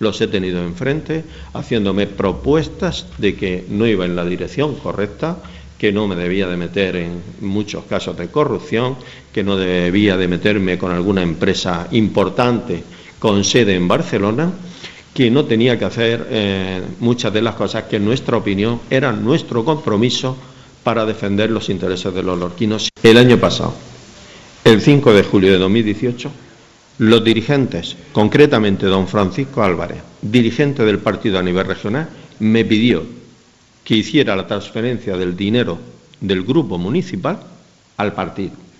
los he tenido enfrente, haciéndome propuestas de que no iba en la dirección correcta, que no me debía de meter en muchos casos de corrupción, que no debía de meterme con alguna empresa importante con sede en Barcelona, que no tenía que hacer muchas de las cosas que en nuestra opinión eran nuestro compromiso para defender los intereses de los lorquinos. El año pasado, el 5 de julio de 2018, los dirigentes, concretamente don Francisco Álvarez, dirigente del partido a nivel regional, me pidió que hiciera la transferencia del dinero del grupo municipal al partido.